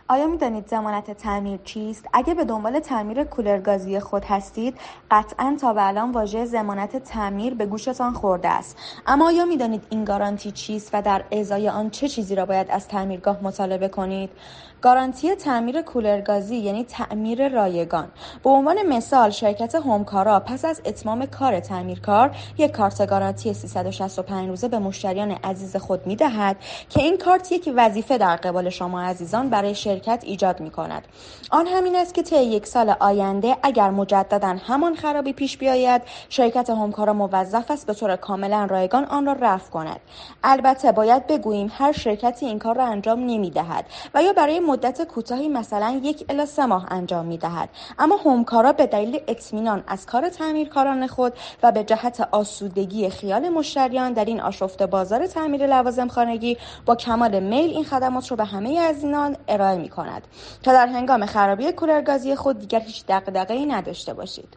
آیا می‌دانید ضمانت تعمیر چیست؟ اگه به دنبال تعمیر کولر گازی خود هستید، قطعاً تا به الان واژه ضمانت تعمیر به گوشتان خورده است. اما آیا می‌دانید این گارانتی چیست و در ازای آن چه چیزی را باید از تعمیرگاه مطالبه کنید؟ گارانتی تعمیر کولر گازی یعنی تعمیر رایگان. به عنوان مثال شرکت هومکارا پس از اتمام کار تعمیرکار یک کارت گارانتی 365 روزه به مشتریان عزیز خود می‌دهد که این کارت یک وظیفه در قبال شما عزیزان برای شرکت ایجاد می‌کند. آن همین است که طی یک سال آینده اگر مجددا همان خرابی پیش بیاید، شرکت هومکارا موظف است به طور کاملا رایگان آن را رفع کند. البته باید بگوییم هر شرکتی این کار را انجام نمی‌دهد و یا برای مدت کوتاهی مثلا 1 الی 3 ماه انجام می‌دهد. اما هومکارا به دلیل اطمینان از کار تعمیرکاران خود و به جهت آسودگی خیال مشتریان در این آشفته بازار تعمیر لوازم خانگی با کمال میل این خدمات رو به همه عزیزان ارائه می‌کند تا در هنگام خرابی کولر گازی خود دیگر هیچ دغدغه‌ای نداشته باشید.